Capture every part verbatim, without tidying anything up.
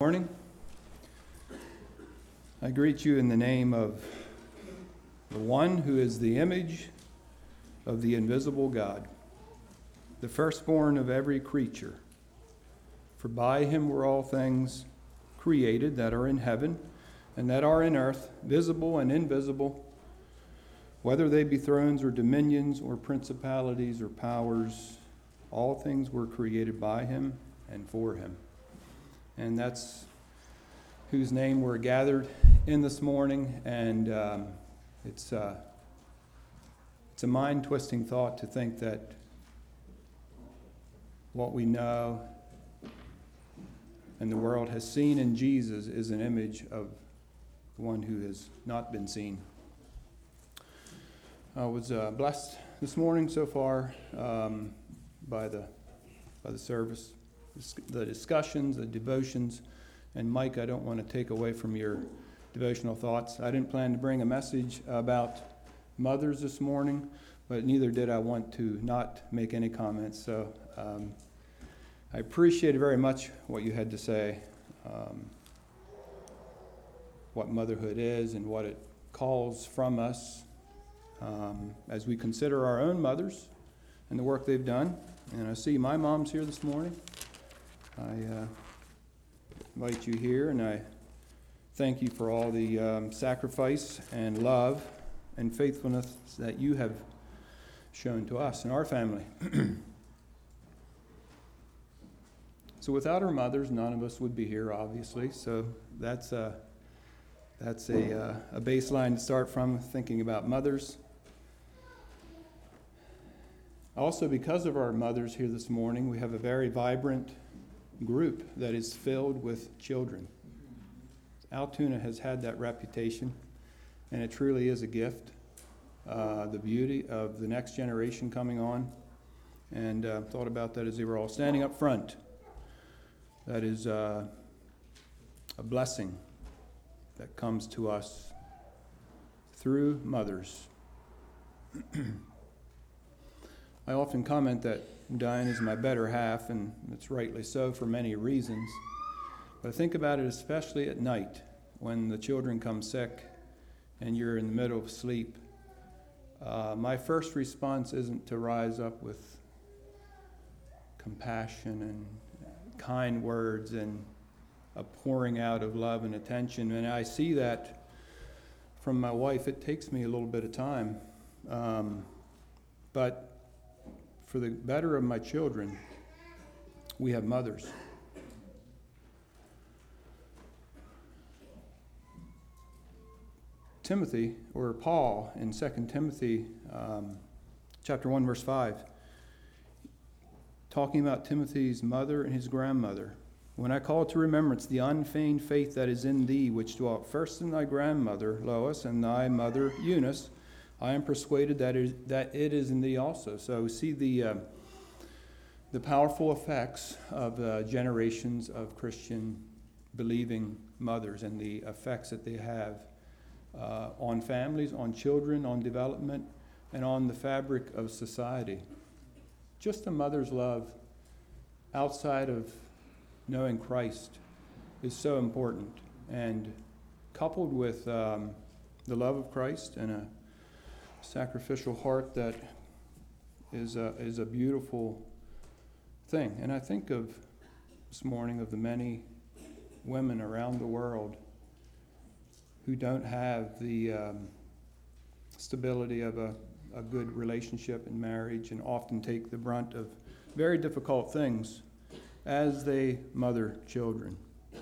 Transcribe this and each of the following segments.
morning. I greet you in the name of the one who is the image of the invisible God, the firstborn of every creature. For by him were all things created that are in heaven and that are in earth, visible and invisible, whether they be thrones or dominions or principalities or powers. All things were created by him and for him. And that's whose name we're gathered in this morning. And um, it's, uh, it's a mind-twisting thought to think that what we know and the world has seen in Jesus is an image of the one who has not been seen. I was uh, blessed this morning so far um, by the by the service, the discussions, the devotions. And Mike, I don't want to take away from your devotional thoughts. I didn't plan to bring a message about mothers this morning, but neither did I want to not make any comments. So um, I appreciated very much what you had to say, um, what motherhood is and what it calls from us um, as we consider our own mothers and the work they've done. And I see my mom's here this morning. I uh, invite you here, and I thank you for all the um, sacrifice and love and faithfulness that you have shown to us and our family. So without our mothers, none of us would be here, obviously. So that's a, that's a, uh, a baseline to start from, thinking about mothers. Also, because of our mothers here this morning, we have a very vibrant group that is filled with children. Altoona has had that reputation, and it truly is a gift. Uh, the beauty of the next generation coming on, and uh, thought about that as they were all standing up front. That is uh, a blessing that comes to us through mothers. I often comment that Diane is my better half, and it's rightly so for many reasons. But I think about it especially at night when the children come sick and you're in the middle of sleep. Uh, my first response isn't to rise up with compassion and kind words and a pouring out of love and attention. And I see that from my wife. It takes me a little bit of time. Um, but for the better of my children, we have mothers. Timothy, or Paul, in Second Timothy um, chapter one, verse five, talking about Timothy's mother and his grandmother. When I call to remembrance the unfeigned faith that is in thee, which dwelt first in thy grandmother Lois and thy mother Eunice, I am persuaded that it is, that it is in thee also. So we see the uh, the powerful effects of uh, generations of Christian believing mothers and the effects that they have uh, on families, on children, on development, and on the fabric of society. Just a mother's love outside of knowing Christ is so important, and coupled with um, the love of Christ and a sacrificial heart that is a, is a beautiful thing. And I think of this morning of the many women around the world who don't have the um, stability of a, a good relationship and marriage, and often take the brunt of very difficult things as they mother children.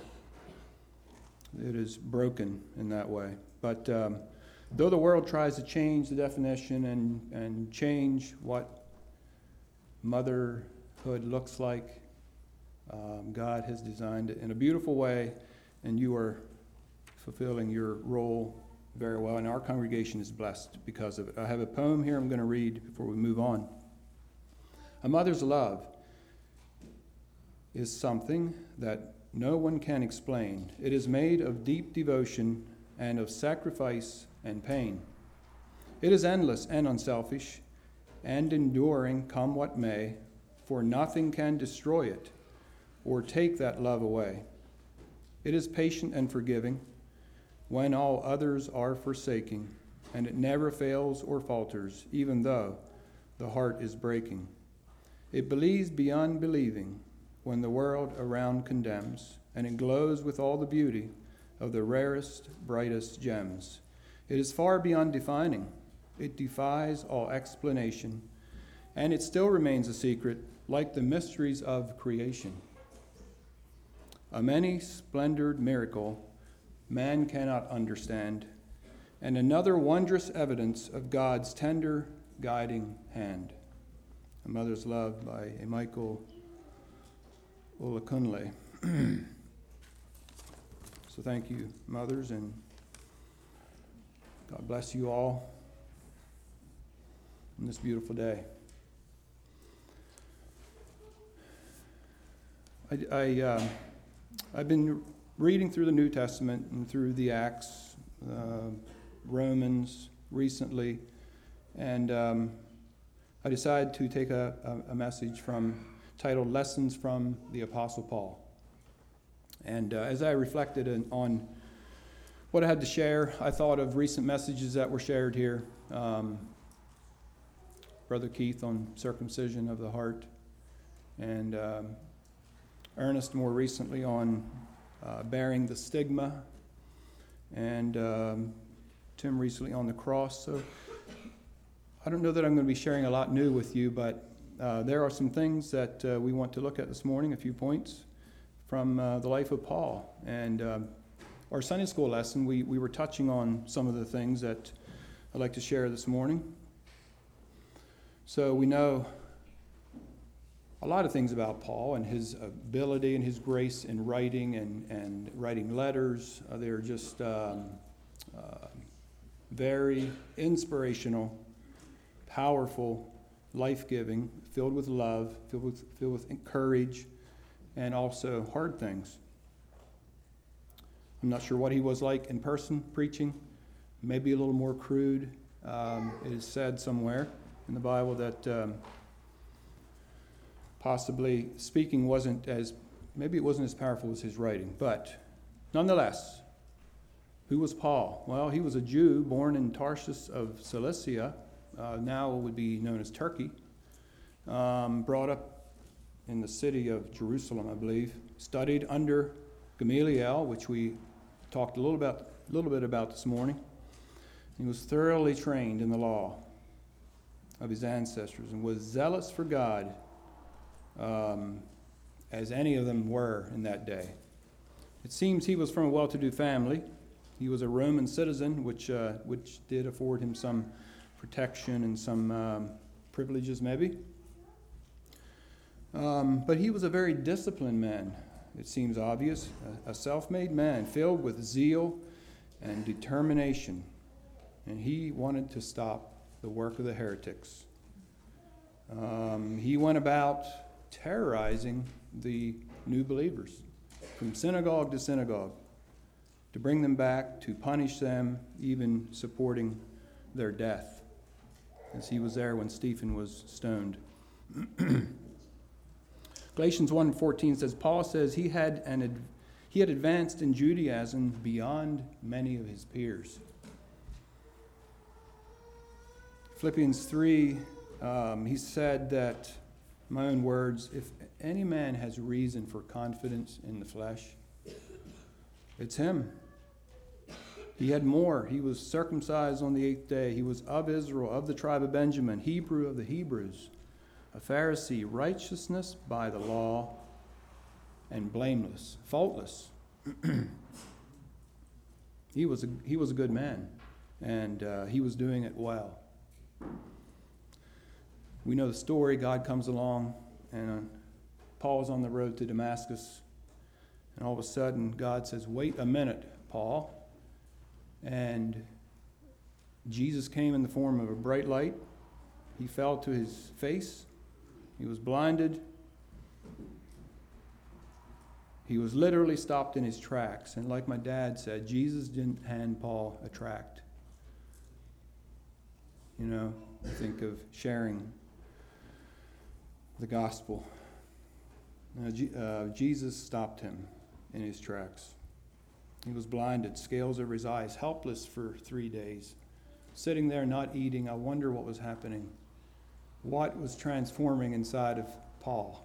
It is broken in that way. But um, though the world tries to change the definition and, and change what motherhood looks like, um, God has designed it in a beautiful way, and you are fulfilling your role very well, and our congregation is blessed because of it. I have a poem here I'm going to read before we move on. A mother's love is something that no one can explain. It is made of deep devotion and of sacrifice and pain. It is endless and unselfish and enduring, come what may, for nothing can destroy it or take that love away. It is patient and forgiving when all others are forsaking, and it never fails or falters, even though the heart is breaking. It believes beyond believing when the world around condemns, and it glows with all the beauty of the rarest, brightest gems. It is far beyond defining. It defies all explanation, and it still remains a secret, like the mysteries of creation. A many-splendored miracle man cannot understand, and another wondrous evidence of God's tender, guiding hand. A Mother's Love by Michael Olakunle. So thank you, mothers, and God bless you all on this beautiful day. I, I, uh, I've been reading through the New Testament and through the Acts, uh, Romans recently, and um, I decided to take a, a, a message from titled Lessons from the Apostle Paul. And uh, as I reflected in, on what I had to share, I thought of recent messages that were shared here. Um, Brother Keith on circumcision of the heart, and um, Ernest more recently on uh, bearing the stigma, and um, Tim recently on the cross. So I don't know that I'm going to be sharing a lot new with you, but uh, there are some things that uh, we want to look at this morning, a few points from uh, the life of Paul. And um, our Sunday school lesson, we, we were touching on some of the things that I'd like to share this morning. So we know a lot of things about Paul and his ability and his grace in writing and, and writing letters. Uh, they're just um, uh, very inspirational, powerful, life-giving, filled with love, filled with, filled with courage, and also hard things. I'm not sure what he was like in person preaching, maybe a little more crude. Um, it is said somewhere in the Bible that um, possibly speaking wasn't as, maybe it wasn't as powerful as his writing. But nonetheless, who was Paul? Well, he was a Jew born in Tarsus of Cilicia, uh, now would be known as Turkey, um, brought up in the city of Jerusalem, I believe, studied under Gamaliel, which we talked a little about, a little bit about this morning. He was thoroughly trained in the law of his ancestors and was zealous for God, um, as any of them were in that day. It seems he was from a well-to-do family. He was a Roman citizen, which uh, which did afford him some protection and some um, privileges, maybe. Um, but he was a very disciplined man, it seems obvious, a, a self-made man filled with zeal and determination. And he wanted to stop the work of the heretics. Um, he went about terrorizing the new believers from synagogue to synagogue to bring them back, to punish them, even supporting their death, as he was there when Stephen was stoned. Galatians one fourteen says, Paul says he had an ad- he had advanced in Judaism beyond many of his peers. Philippians three, um, he said that, my own words, if any man has reason for confidence in the flesh, it's him. He had more. He was circumcised on the eighth day. He was of Israel, of the tribe of Benjamin, Hebrew of the Hebrews, a Pharisee, righteousness by the law, and blameless, faultless. he was a, he was a good man, and uh, he was doing it well. We know the story. God comes along, and uh, Paul is on the road to Damascus, and all of a sudden God says, wait a minute, Paul. And Jesus came in the form of a bright light. He fell to his face. He was blinded. He was literally stopped in his tracks. And like my dad said, Jesus didn't hand Paul a tract. You know, I think of sharing the gospel. Uh, G- uh, Jesus stopped him in his tracks. He was blinded, scales over his eyes, helpless for three days. Sitting there not eating, I wonder what was happening. What was transforming inside of Paul?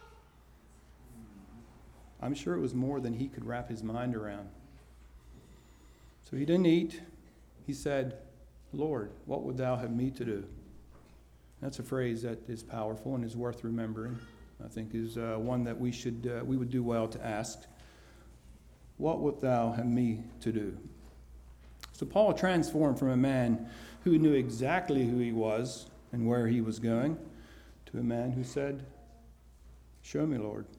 I'm sure it was more than he could wrap his mind around. So he didn't eat. He said, Lord, what would thou have me to do? That's a phrase that is powerful and is worth remembering. I think is uh, one that we should uh, we would do well to ask. What wilt thou have me to do? So Paul transformed from a man who knew exactly who he was and where he was going to a man who said, show me, Lord.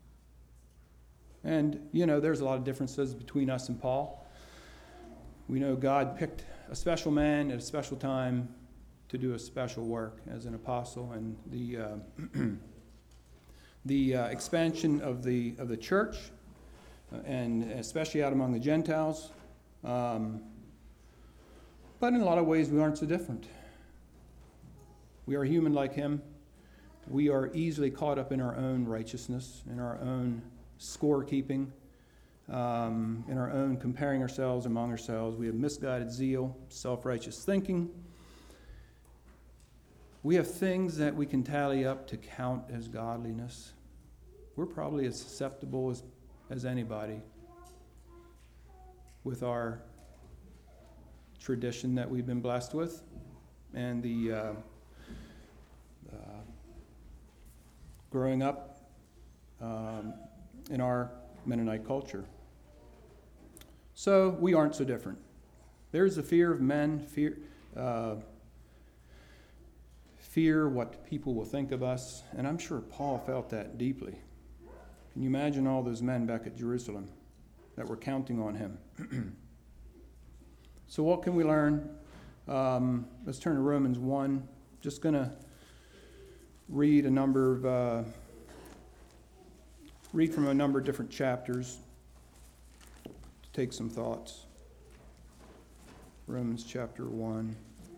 And, you know, there's a lot of differences between us and Paul. We know God picked a special man at a special time to do a special work as an apostle, and the uh, the uh, expansion of the of the church, uh, and especially out among the Gentiles. Um, but in a lot of ways, we aren't so different. We are human like him. We are easily caught up in our own righteousness, in our own scorekeeping, um, in our own comparing ourselves among ourselves. We have misguided zeal, self-righteous thinking. We have things that we can tally up to count as godliness. We're probably as susceptible as, as anybody with our tradition that we've been blessed with and the uh, uh, growing up um, in our Mennonite culture. So we aren't so different. There's the fear of men, fear, uh, fear what people will think of us, and I'm sure Paul felt that deeply. Can you imagine all those men back at Jerusalem that were counting on him? So what can we learn? Um, let's turn to Romans one. Just going to read a number of, uh, read from a number of different chapters to take some thoughts. Romans chapter one.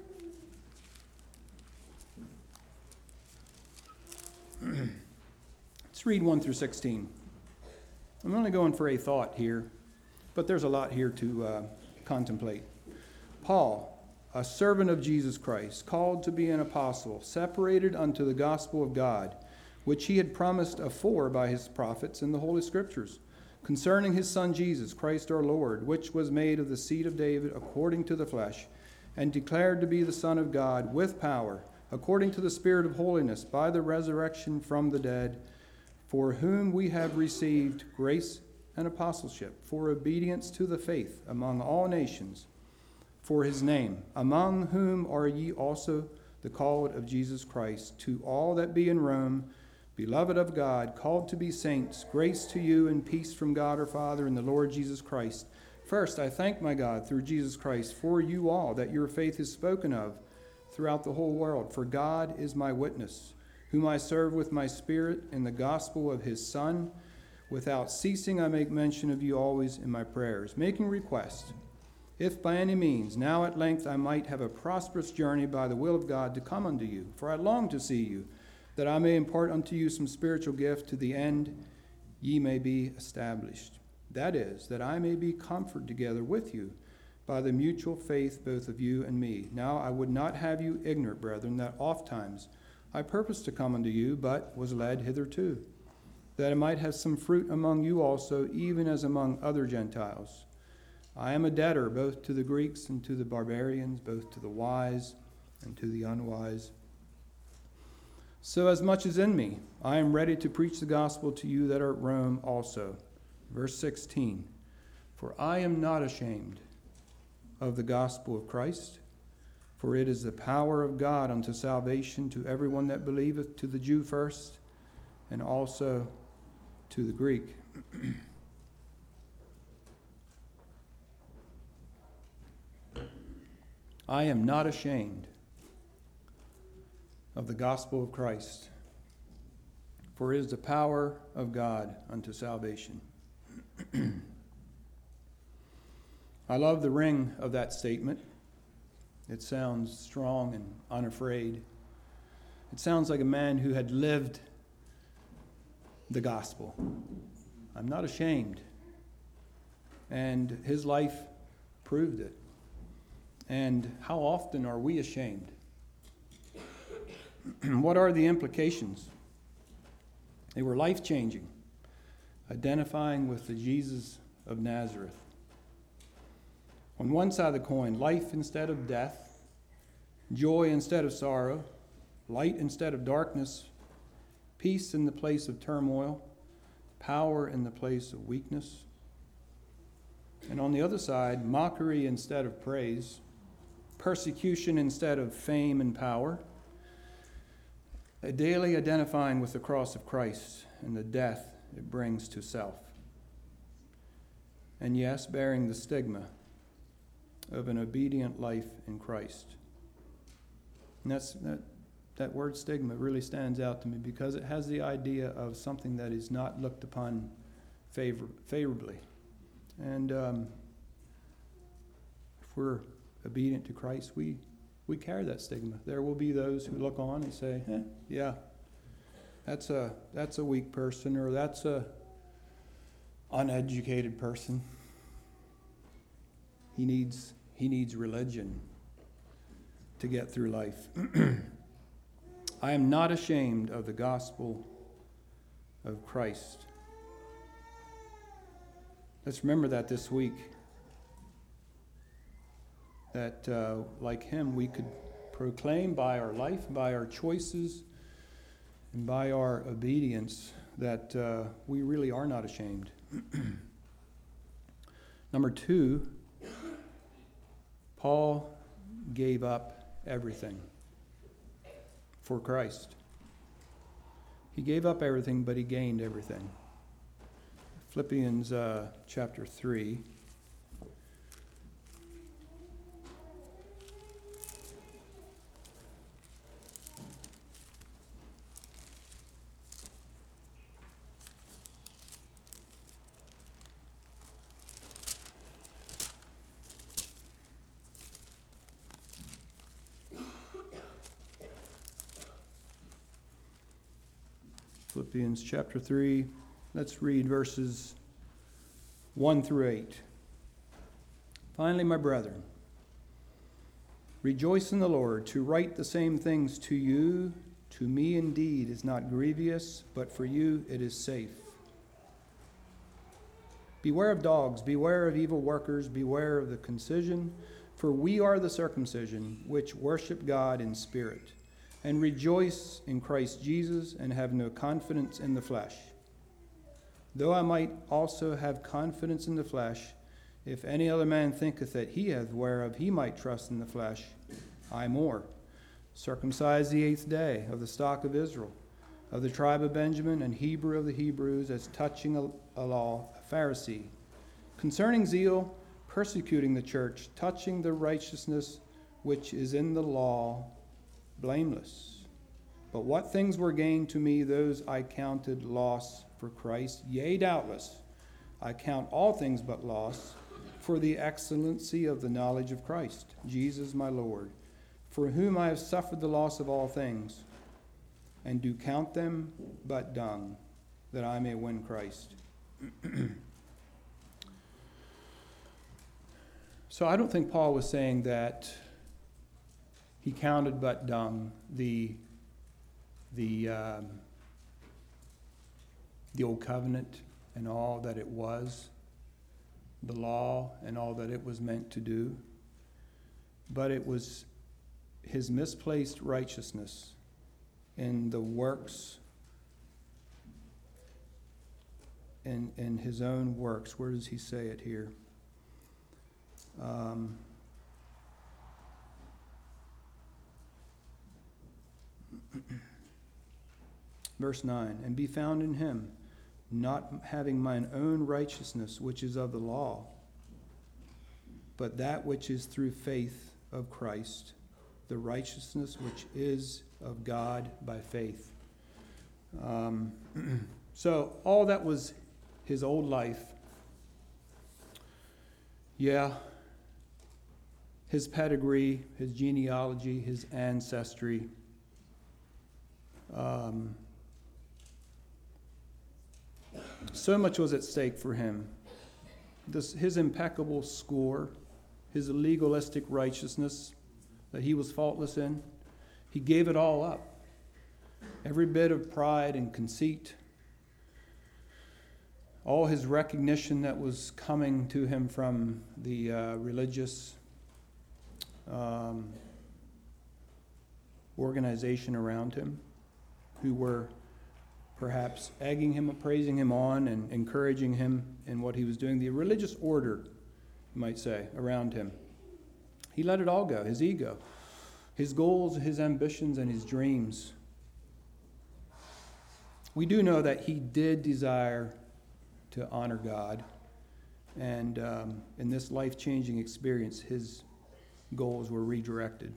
Let's read one through sixteen. I'm only going for a thought here, but there's a lot here to uh, contemplate. Paul, a servant of Jesus Christ, called to be an apostle, separated unto the gospel of God, which he had promised afore by his prophets in the Holy Scriptures, concerning his Son Jesus Christ our Lord, which was made of the seed of David according to the flesh, and declared to be the Son of God with power, according to the Spirit of holiness, by the resurrection from the dead, for whom we have received grace and apostleship, for obedience to the faith among all nations, for his name, among whom are ye also the called of Jesus Christ, to all that be in Rome, beloved of God, called to be saints, grace to you and peace from God our Father and the Lord Jesus Christ. First, I thank my God through Jesus Christ for you all, that your faith is spoken of throughout the whole world. For God is my witness, whom I serve with my spirit in the gospel of his Son. Without ceasing I make mention of you always in my prayers, making request, if by any means now at length I might have a prosperous journey by the will of God to come unto you. For I long to see you, that I may impart unto you some spiritual gift, to the end ye may be established. That is, that I may be comforted together with you by the mutual faith both of you and me. Now I would not have you ignorant, brethren, that ofttimes I purposed to come unto you, but was led hitherto, that I might have some fruit among you also, even as among other Gentiles. I am a debtor both to the Greeks and to the barbarians, both to the wise and to the unwise. So as much as in me, I am ready to preach the gospel to you that are at Rome also. Verse sixteen, for I am not ashamed of the gospel of Christ, for it is the power of God unto salvation to everyone that believeth, to the Jew first, and also to the Greek. I am not ashamed of the gospel of Christ, for it is the power of God unto salvation. I love the ring of that statement. It sounds strong and unafraid. It sounds like a man who had lived the gospel. I'm not ashamed. And his life proved it. And how often are we ashamed? What are the implications? They were life-changing, identifying with the Jesus of Nazareth. On one side of the coin, life instead of death, joy instead of sorrow, light instead of darkness, peace in the place of turmoil, power in the place of weakness. And on the other side, mockery instead of praise, persecution instead of fame and power, a daily identifying with the cross of Christ and the death it brings to self. And yes, bearing the stigma of an obedient life in Christ. And that's that that word stigma really stands out to me because it has the idea of something that is not looked upon favor, favorably. And um, if we're obedient to Christ, we we carry that stigma. There will be those who look on and say, eh, yeah, that's a that's a weak person, or that's a uneducated person. He needs he needs religion to get through life. I am not ashamed of the gospel of Christ. Let's remember that this week. That, uh, like him, we could proclaim by our life, by our choices, and by our obedience that uh, we really are not ashamed. Number two, Paul gave up everything for Christ. He gave up everything, but he gained everything. Philippians uh, chapter three. Philippians chapter three, let's read verses one through eight. Finally, my brethren, rejoice in the Lord. To write the same things to you, to me indeed, is not grievous, but for you it is safe. Beware of dogs, beware of evil workers, beware of the concision, for we are the circumcision, which worship God in spirit, and rejoice in Christ Jesus, and have no confidence in the flesh. Though I might also have confidence in the flesh, if any other man thinketh that he hath whereof he might trust in the flesh, I more. Circumcised the eighth day, of the stock of Israel, of the tribe of Benjamin, and Hebrew of the Hebrews, as touching a, a law, a Pharisee. Concerning zeal, persecuting the church, touching the righteousness which is in the law, blameless. But what things were gained to me, those I counted loss for Christ. Yea, doubtless, I count all things but loss for the excellency of the knowledge of Christ, Jesus my Lord, for whom I have suffered the loss of all things, and do count them but dung, that I may win Christ. So I don't think Paul was saying that he counted but dung the the um, the old covenant and all that it was, the law and all that it was meant to do, but it was his misplaced righteousness in the works, in in his own works. Where does he say it here? Um, Verse nine, and be found in him, not having mine own righteousness, which is of the law, but that which is through faith of Christ, the righteousness which is of God by faith. Um, so all that was his old life. Yeah, his pedigree, his genealogy, his ancestry. Um, so much was at stake for him this, his impeccable score, his legalistic righteousness that he was faultless in, he gave it all up. Every bit of pride and conceit, all his recognition that was coming to him from the uh, religious um, organization around him, who were perhaps egging him, praising him on, and encouraging him in what he was doing. The religious order, you might say, around him. He let it all go, his ego, his goals, his ambitions, and his dreams. We do know that he did desire to honor God, and um, in this life-changing experience, his goals were redirected.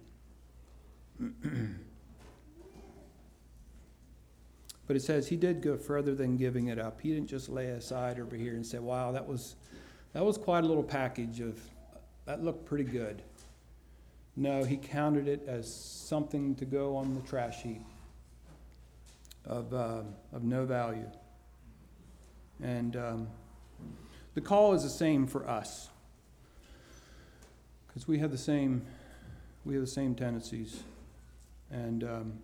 But it says he did go further than giving it up. He didn't just lay it aside over here and say, wow, that was that was quite a little package of, that looked pretty good. No, he counted it as something to go on the trash heap of, uh, of no value. And um, the call is the same for us, because we have the same we have the same tendencies, and um,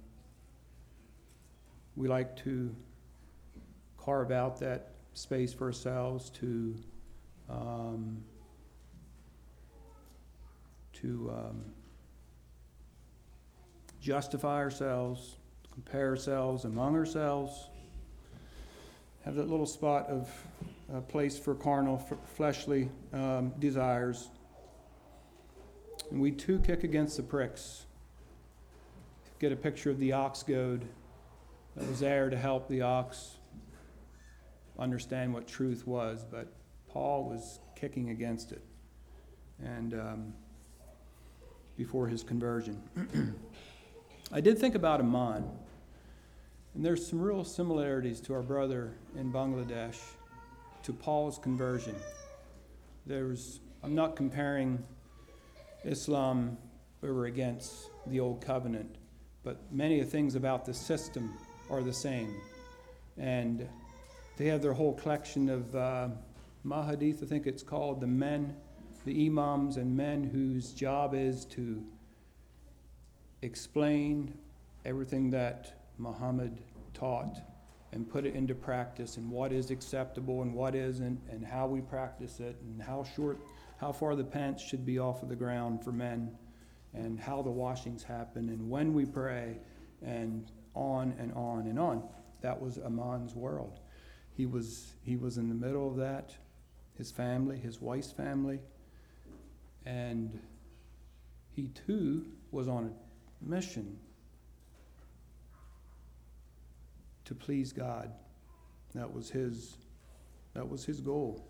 we like to carve out that space for ourselves to um, to um, justify ourselves, compare ourselves among ourselves, have that little spot of uh, place for carnal, f- fleshly um, desires. And we too kick against the pricks. Get a picture of the ox goad that was there to help the ox understand what truth was, but Paul was kicking against it, and um, before his conversion. I did think about Aman, and there's some real similarities to our brother in Bangladesh, to Paul's conversion. There's, I'm not comparing Islam over against the Old Covenant, but many of the things about the system are the same. And they have their whole collection of uh, Mahadith, I think it's called, the men, the imams and men whose job is to explain everything that Muhammad taught and put it into practice, and what is acceptable and what isn't, and how we practice it, and how short, how far the pants should be off of the ground for men, and how the washings happen, and when we pray, and on and on and on. That was Aman's world. He was he was in the middle of that, his family, his wife's family, and he too was on a mission to please God. That was his that was his goal.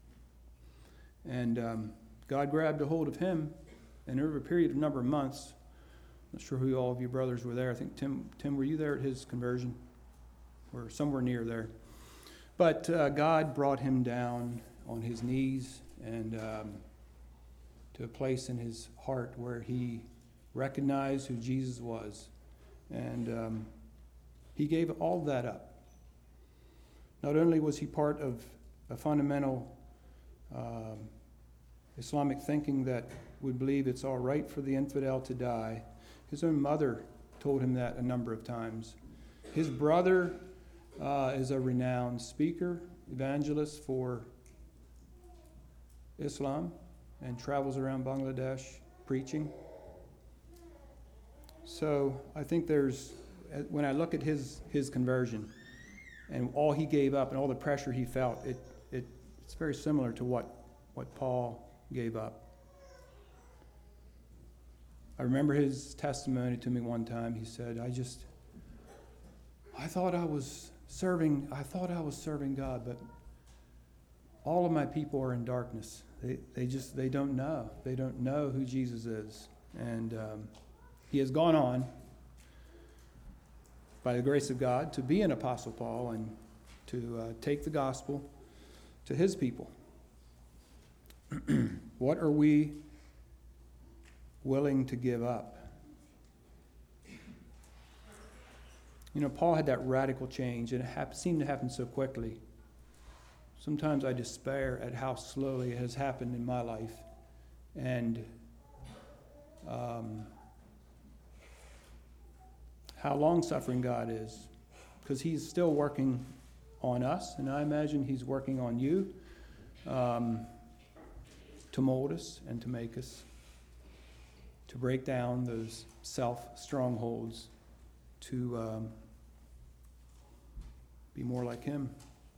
And um, God grabbed a hold of him, and over a period of a number of months, I'm not sure who all of you brothers were there. I think Tim, Tim, were you there at his conversion? Or somewhere near there. But uh, God brought him down on his knees and um, to a place in his heart where he recognized who Jesus was. And um, he gave all that up. Not only was he part of a fundamental um, Islamic thinking that would believe it's all right for the infidel to die, his own mother told him that a number of times. His brother uh, is a renowned speaker, evangelist for Islam, and travels around Bangladesh preaching. So I think there's, when I look at his his conversion and all he gave up and all the pressure he felt, it it it's very similar to what, what Paul gave up. I remember his testimony to me one time. He said, I just, I thought I was serving, I thought I was serving God, but all of my people are in darkness. They they just, they don't know. They don't know who Jesus is. And um, he has gone on, by the grace of God, to be an Apostle Paul and to uh, take the gospel to his people. What are we willing to give up? You know, Paul had that radical change, and it hap- seemed to happen so quickly. Sometimes I despair at how slowly it has happened in my life, and um, how long-suffering God is, because he's still working on us, and I imagine he's working on you um, to mold us and to make us, to break down those self-strongholds, to um, be more like him.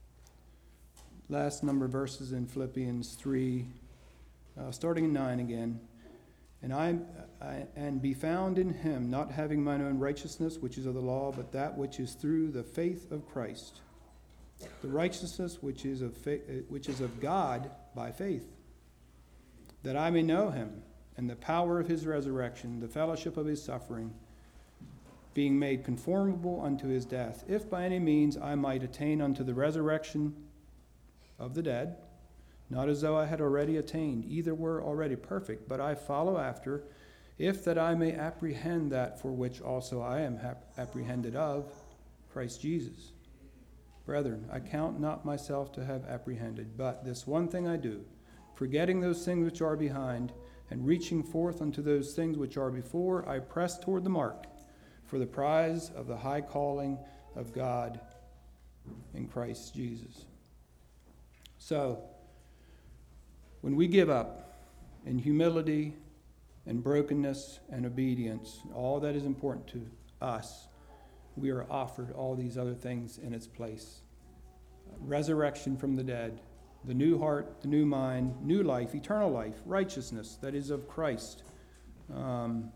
Last number of verses in Philippians three, uh, starting in nine again. And I, I and be found in him, not having mine own righteousness, which is of the law, but that which is through the faith of Christ, the righteousness which is of fa- which is of God by faith, that I may know him and the power of his resurrection, the fellowship of his suffering, being made conformable unto his death, if by any means I might attain unto the resurrection of the dead. Not as though I had already attained, either were already perfect, but I follow after, if that I may apprehend that for which also I am hap- apprehended of Christ Jesus. Brethren, I count not myself to have apprehended, but this one thing I do, forgetting those things which are behind, and reaching forth unto those things which are before, I press toward the mark, for the prize of the high calling of God in Christ Jesus. So, when we give up in humility and brokenness and obedience, all that is important to us, we are offered all these other things in its place. Resurrection from the dead, the new heart, the new mind, new life, eternal life, righteousness that is of Christ. Um,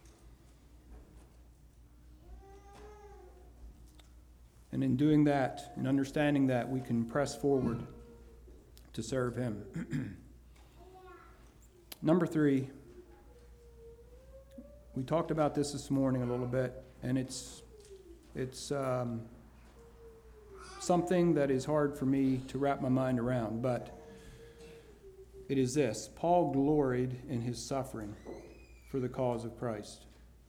and in doing that, in understanding that, we can press forward to serve him. Number three, we talked about this this morning a little bit, and it's it's um, something that is hard for me to wrap my mind around, but it is this. Paul gloried in his suffering for the cause of Christ.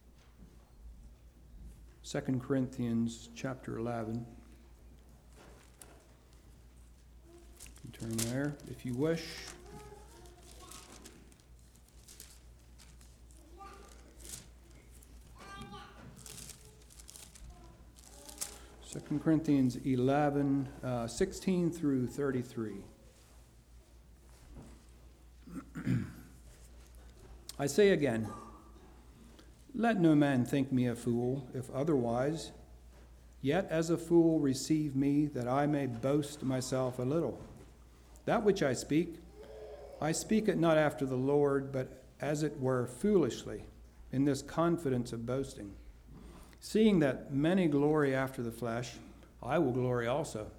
Second Corinthians chapter eleven. You turn there if you wish. Second Corinthians eleven, uh, sixteen through thirty-three. I say again, let no man think me a fool, if otherwise, yet as a fool receive me, that I may boast myself a little. That which I speak, I speak it not after the Lord, but as it were foolishly, in this confidence of boasting. Seeing that many glory after the flesh, I will glory also.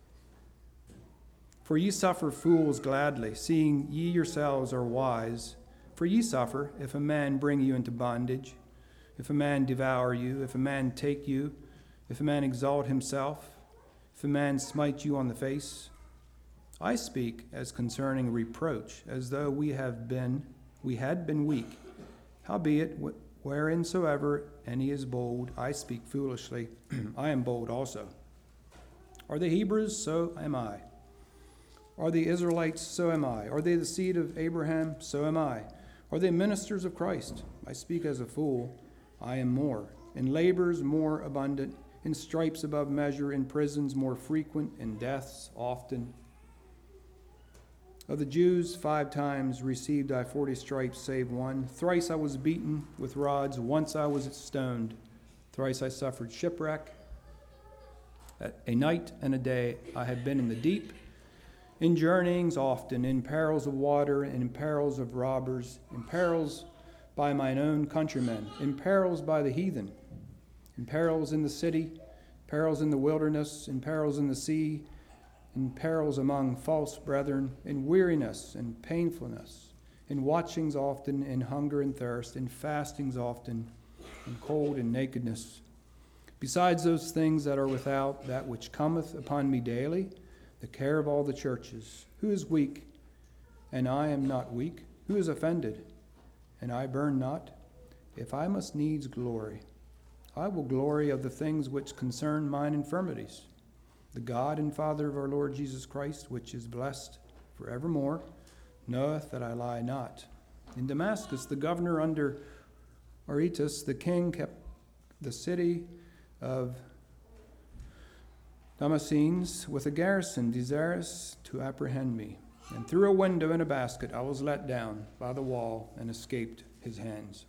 For ye suffer fools gladly, seeing ye yourselves are wise. For ye suffer, if a man bring you into bondage, if a man devour you, if a man take you, if a man exalt himself, if a man smite you on the face. I speak as concerning reproach, as though we have been, we had been weak. Howbeit, whereinsoever any is bold, I speak foolishly. I am bold also. Are they Hebrews? So am I. Are the Israelites? So am I. Are they the seed of Abraham? So am I. Are they ministers of Christ? I speak as a fool. I am more. In labors more abundant, in stripes above measure, in prisons more frequent, in deaths often. Of the Jews, five times received I forty stripes, save one. Thrice I was beaten with rods. Once I was stoned. Thrice I suffered shipwreck. A night and a day I have been in the deep, in journeyings often, in perils of water, and in perils of robbers, in perils by mine own countrymen, in perils by the heathen, in perils in the city, perils in the wilderness, in perils in the sea, in perils among false brethren, in weariness and painfulness, in watchings often, in hunger and thirst, in fastings often, in cold and nakedness. Besides those things that are without, that which cometh upon me daily, the care of all the churches. Who is weak, and I am not weak? Who is offended, and I burn not? If I must needs glory, I will glory of the things which concern mine infirmities. The God and Father of our Lord Jesus Christ, which is blessed forevermore, knoweth that I lie not. In Damascus, the governor under Aretas, the king, kept the city of Damascenes with a garrison desirous to apprehend me. And through a window in a basket I was let down by the wall and escaped his hands.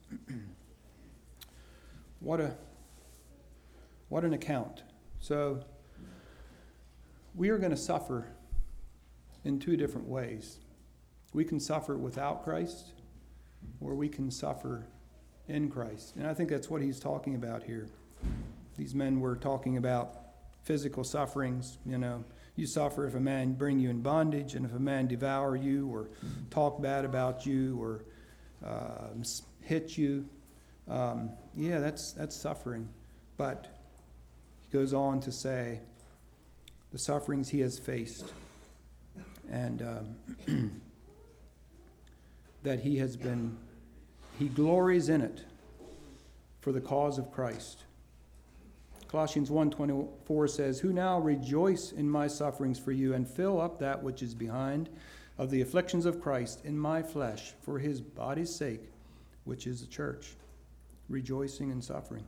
What a what an account. So we are going to suffer in two different ways. We can suffer without Christ, or we can suffer in Christ. And I think that's what he's talking about here. These men were talking about physical sufferings. You know, you suffer if a man bring you in bondage, and if a man devour you, or talk bad about you, or uh, hit you. Um, yeah, that's that's suffering. But he goes on to say the sufferings he has faced, and um, that he has been, he glories in it for the cause of Christ. Colossians one twenty-four says, "Who now rejoice in my sufferings for you, and fill up that which is behind of the afflictions of Christ in my flesh for his body's sake, which is the church." Rejoicing in suffering.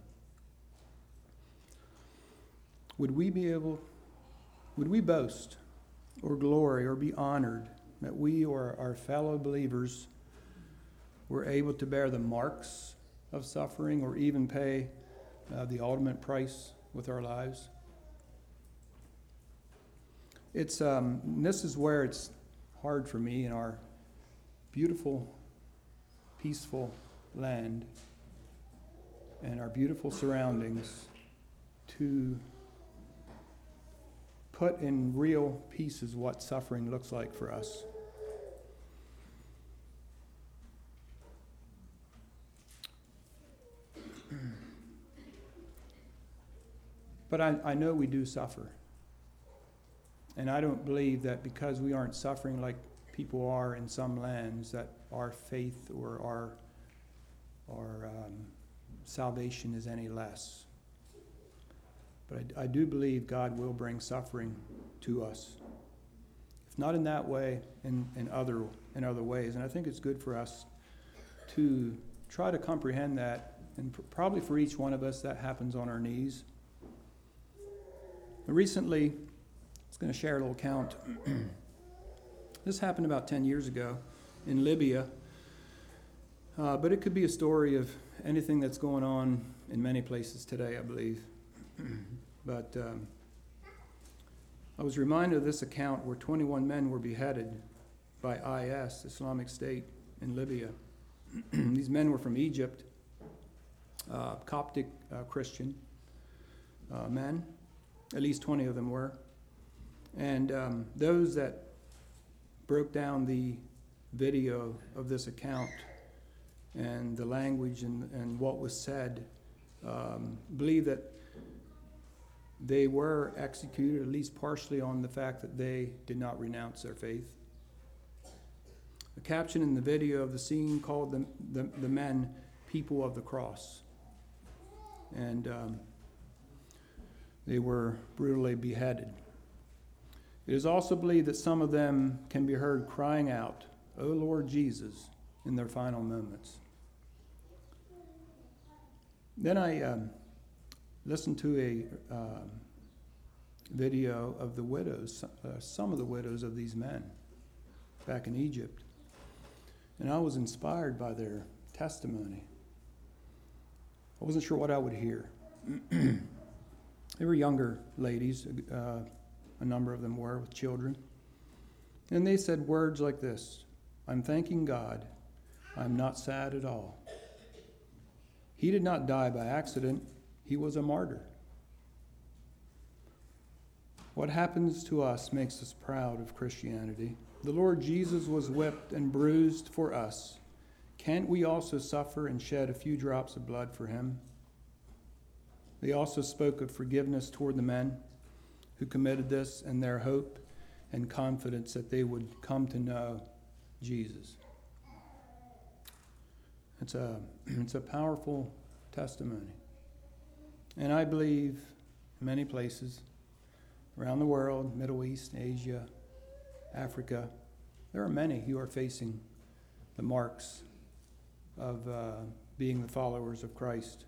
Would we be able, would we boast or glory or be honored that we or our fellow believers were able to bear the marks of suffering, or even pay uh, the ultimate price with our lives? It's um, this is where it's hard for me in our beautiful, peaceful land and our beautiful surroundings to put in real pieces what suffering looks like for us. But I, I know we do suffer. And I don't believe that because we aren't suffering like people are in some lands, that our faith or our, our um, salvation is any less. But I, I do believe God will bring suffering to us. If not in that way, in, in other in other ways. And I think it's good for us to try to comprehend that. And pr- probably for each one of us, that happens on our knees. Recently, I was going to share a little account. This happened about ten years ago in Libya. Uh, but it could be a story of anything that's going on in many places today, I believe. But um, I was reminded of this account where twenty-one men were beheaded by I S, Islamic State, in Libya. These men were from Egypt, uh, Coptic uh, Christian uh, men. At least twenty of them were. And um, those that broke down the video of this account and the language and, and what was said, um, believe that they were executed, at least partially, on the fact that they did not renounce their faith. The caption in the video of the scene called the, the, the men people of the cross. And um, they were brutally beheaded. It is also believed that some of them can be heard crying out, "O Lord Jesus," in their final moments. Then I um, listened to a um, video of the widows, uh, some of the widows of these men back in Egypt. And I was inspired by their testimony. I wasn't sure what I would hear. They were younger ladies, uh, a number of them were, with children. And they said words like this: "I'm thanking God. I'm not sad at all. He did not die by accident. He was a martyr." What happens to us makes us proud of Christianity. The Lord Jesus was whipped and bruised for us. Can't we also suffer and shed a few drops of blood for him? They also spoke of forgiveness toward the men who committed this, and their hope and confidence that they would come to know Jesus. It's a, it's a powerful testimony. And I believe in many places around the world, Middle East, Asia, Africa. There are many who are facing the marks of uh, being the followers of Christ.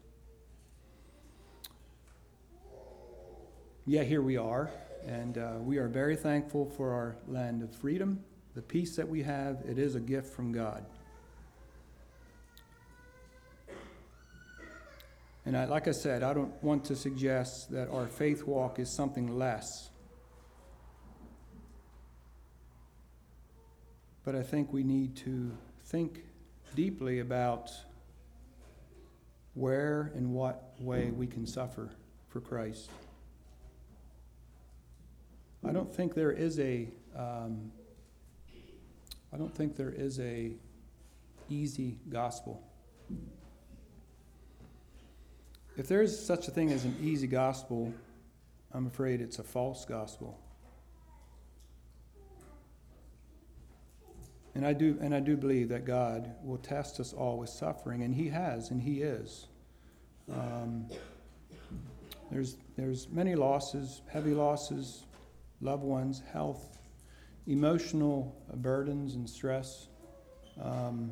Yet here we are, and uh, we are very thankful for our land of freedom, the peace that we have. It is a gift from God. And I, like I said, I don't want to suggest that our faith walk is something less. But I think we need to think deeply about where and what way we can suffer for Christ. I don't think there is a, um, I don't think there is a easy gospel. If there is such a thing as an easy gospel, I'm afraid it's a false gospel. And I do, and I do believe that God will test us all with suffering, and He has, and He is. Um, there's there's many losses, heavy losses, loved ones, health, emotional burdens and stress. Um,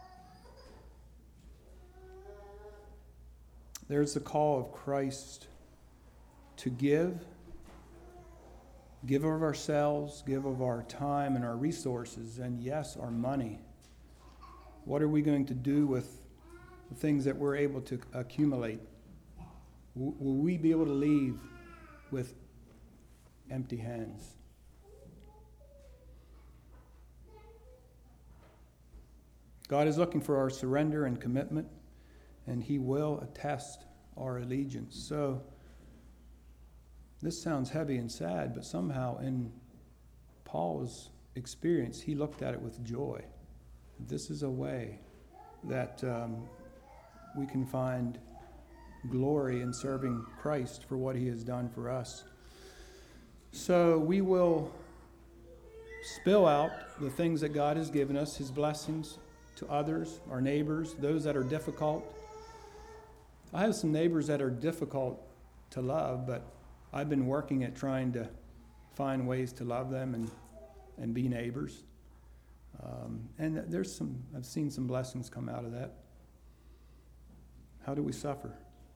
there's the call of Christ to give, give of ourselves, give of our time and our resources, and yes, our money. What are we going to do with the things that we're able to accumulate? W- will we be able to leave with empty hands? God is looking for our surrender and commitment, and He will attest our allegiance. So, this sounds heavy and sad, but somehow in Paul's experience, he looked at it with joy. This is a way that um, we can find glory in serving Christ for what He has done for us. So we will spill out the things that God has given us, His blessings to others, our neighbors, those that are difficult. I have some neighbors that are difficult to love, but I've been working at trying to find ways to love them and, and be neighbors. Um, and there's some, I've seen some blessings come out of that. How do we suffer?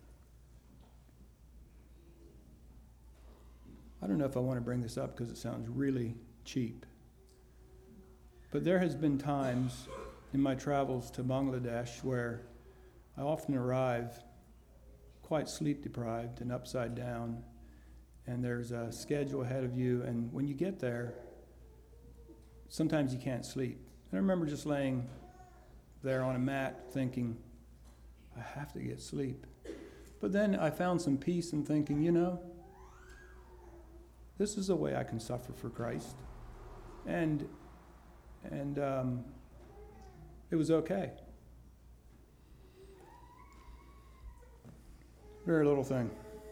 I don't know if I want to bring this up because it sounds really cheap. But there has been times in my travels to Bangladesh where I often arrive quite sleep deprived and upside down, and there's a schedule ahead of you, and when you get there, sometimes you can't sleep. And I remember just laying there on a mat thinking, I have to get sleep. But then I found some peace in thinking, you know, this is a way I can suffer for Christ. And and um, it was okay. Very little thing.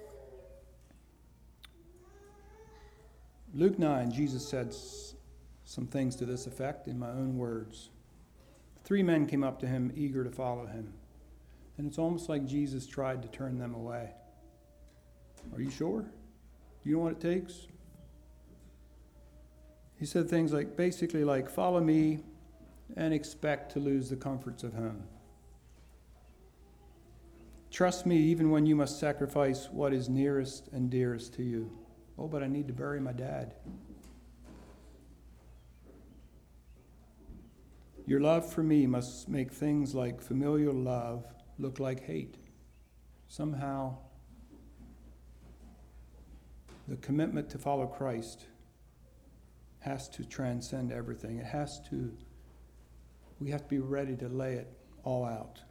Luke nine, Jesus said s- some things to this effect in my own words. Three men came up to Him, eager to follow Him. And it's almost like Jesus tried to turn them away. Are you sure? Do you know what it takes? He said things like, basically like, follow me and expect to lose the comforts of home. Trust me even when you must sacrifice what is nearest and dearest to you. Oh, but I need to bury my dad. Your love for me must make things like familial love look like hate. Somehow, the commitment to follow Christ has to transcend everything. It has to, we have to be ready to lay it all out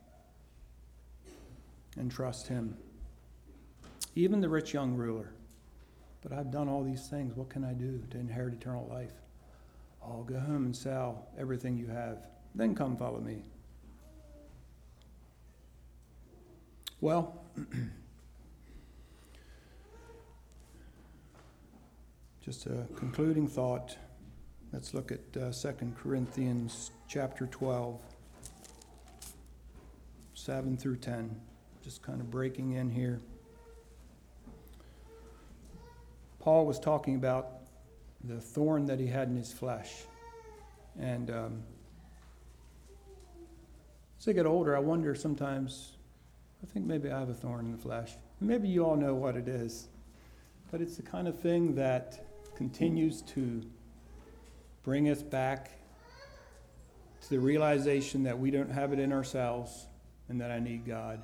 and trust Him. Even the rich young ruler. But I've done all these things. What can I do to inherit eternal life? Oh, go home and sell everything you have. Then come follow me. Well, just a concluding thought. Let's look at uh, Second Corinthians chapter twelve, seven through ten. Just kind of breaking in here. Paul was talking about the thorn that he had in his flesh. And um, as I get older, I wonder sometimes, I think maybe I have a thorn in the flesh. Maybe you all know what it is. But it's the kind of thing that continues to bring us back to the realization that we don't have it in ourselves and that I need God.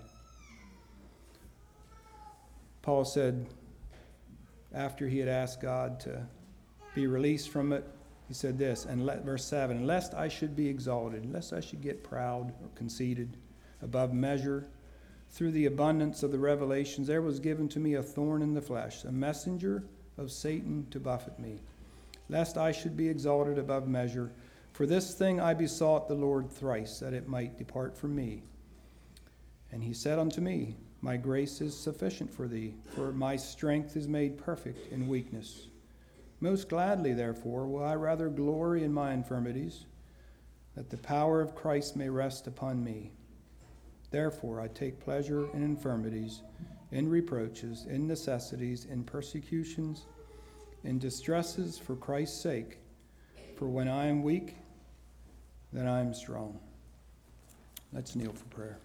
Paul said, after he had asked God to be released from it, he said this, and let, verse seven, lest I should be exalted, lest I should get proud or conceited above measure, through the abundance of the revelations, there was given to me a thorn in the flesh, a messenger of Satan to buffet me, lest I should be exalted above measure. For this thing I besought the Lord thrice, that it might depart from me. And he said unto me, my grace is sufficient for thee, for my strength is made perfect in weakness. Most gladly, therefore, will I rather glory in my infirmities, that the power of Christ may rest upon me. Therefore I take pleasure in infirmities, in reproaches, in necessities, in persecutions, in distresses for Christ's sake. For when I am weak, then I am strong. Let's kneel for prayer.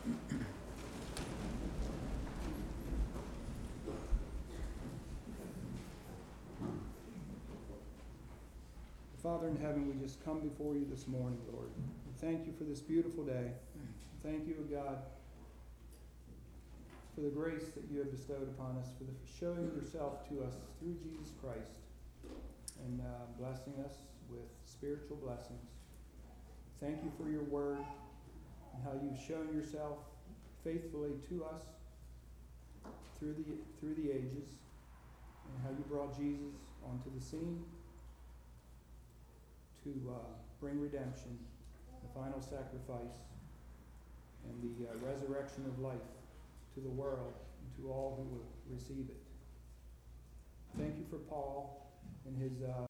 Father in heaven, we just come before you this morning, Lord. We thank you for this beautiful day. Thank you, God, for the grace that you have bestowed upon us, for the showing yourself to us through Jesus Christ, and uh, blessing us with spiritual blessings. Thank you for your word and how you've shown yourself faithfully to us through the through the ages, and how you brought Jesus onto the scene to uh, bring redemption, the final sacrifice, and the uh, resurrection of life to the world and to all who will receive it. Thank you for Paul and his uh,